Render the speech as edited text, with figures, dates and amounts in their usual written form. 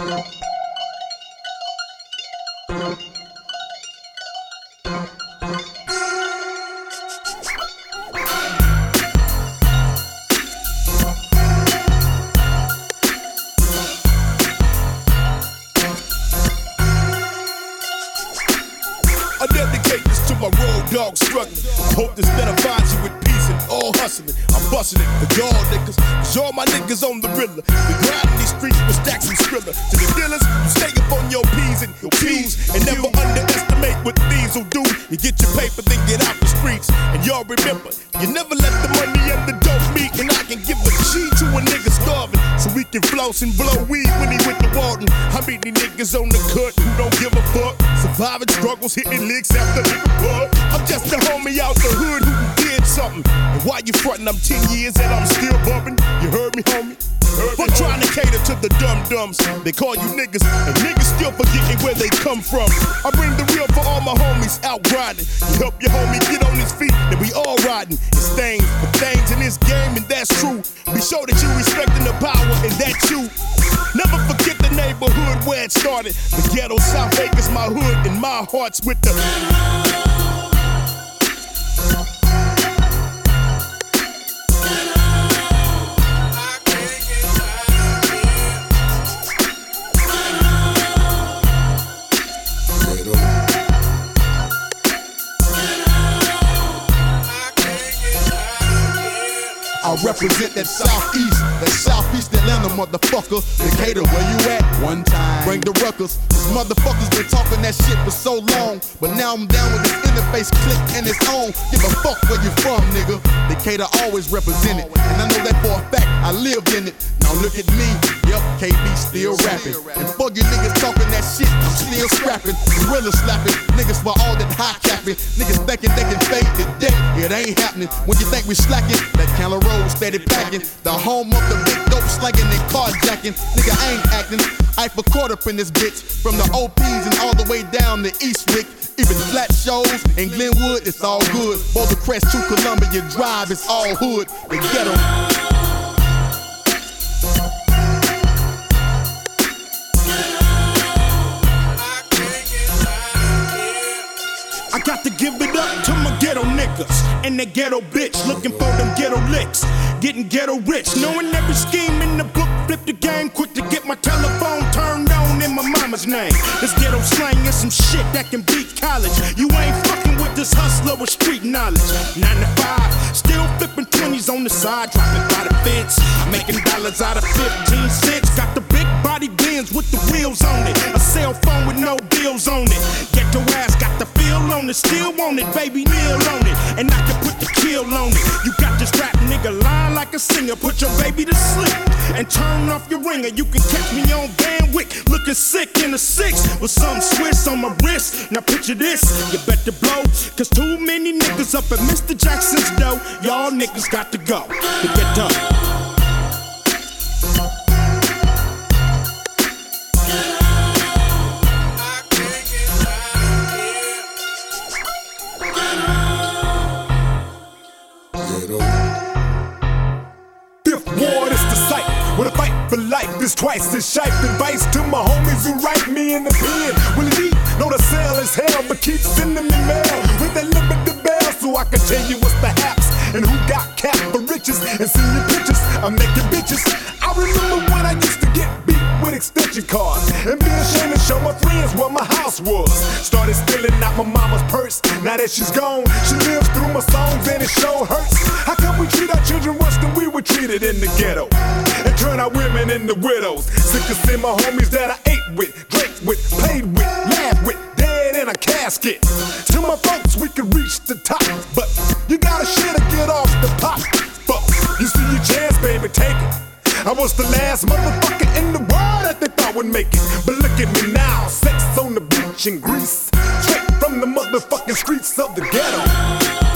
I dedicate this to my road dog struggling. I hope this letter finds you with peace and all hustling. I'm busting it for y'all niggas, cause all my niggas on the rilla. We grinding these streets with stacks and skrilla. To the dealers, you stay up on your P's and your Q's and never underestimate what thieves will do. You get your paper, then get out the streets. And y'all remember, you never let the money and the dope meet. And I can give a G to a nigga starving, so we can floss and blow weed when he with the Walton. I meet these niggas on the cut who don't give a fuck. Surviving struggles, hitting licks after nigga bug. I'm just a homie out the hood who did something. And while you frontin', I'm 10 years and I'm still bumping. You heard me, homie? But trying to cater to the dum-dums. They call you niggas, and niggas still forgetting where they come from. I bring the real for all my homies out grinding. You help your homie get on his feet, then we all riding. It's things, but things in this game, and that's true. Be sure that you respecting the power, and that's you. Never forget the neighborhood where it started. The ghetto, South Acres, my hood, and my heart's with the... I represent that Southeast Atlanta motherfucker. Decatur, where you at? One time. Bring the ruckers. These motherfuckers been talking that shit for so long, but now I'm down with this interface click and it's on. Give a fuck where you from, nigga. Decatur always represented, and I know that for a fact. I lived in it. Now look at me. Yup, KB still rapping. And fuck you niggas talking that shit, I'm still scrapping. Gorilla slapping. Niggas for all that high capping. Niggas thinking they can fade the day. It ain't happening. When you think we slacking, that Cala Road steady packing. The home of the big dope slanging and carjacking. Nigga, I ain't acting. I for caught up in this bitch. From the OPs and all the way down to Eastwick. Even flat shows in Glenwood, it's all good. Boulder Crest to Columbia Drive, it's all hood. The ghetto. I got to give it up to my ghetto niggas and that ghetto bitch looking for them ghetto licks, getting ghetto rich, knowing every scheme in the book. Flip the game quick to get my telephone turned on in my mama's name. This ghetto slang is some shit that can beat college. You ain't fucking with this hustler with street knowledge. 9 to 5, still flipping 20s on the side, dropping by the fence, making dollars out of 15 cents. Got the big body Benz with the wheels on it, a cell phone with no bills on it. Get your ass got the feel on it, still want it, baby, kneel on it, and I can put the kill on it. You got this rap nigga lying like a singer, put your baby to sleep and turn off your ringer. You can catch me on Van Wick, looking sick in a 6 with some Swiss on my wrist. Now picture this, you better blow, cause too many niggas up at Mr. Jackson's dough. Y'all niggas got to go to get done. Fifth Ward is the site where the fight for life is twice as shape. Advice to my homies who write me in the pen. Will it eat? Know the sale is hell, but keep sending me mail with that limited bell so I can tell you what's the haps and who got cap for riches and send you pictures. I'm making bitches. I remember when I used to get beat with extension cards and be ashamed to show my friends where my house was. Started stealing out my mama's purse. Now that she's gone, she lives through my songs and it sure hurts. How come we treat our children worse than we were treated in the ghetto and turn our women into widows? Sick to see my homies that I ate with, drank with, played with, laughed with, dead in a casket. To my folks, we can reach the top, but you gotta shit or get off the pot. Fuck, you see your chance, baby, take it. I was the last motherfucker in the world that they thought would make it. But look at me now, sex on the beach in Greece, straight from the motherfucking streets of the ghetto.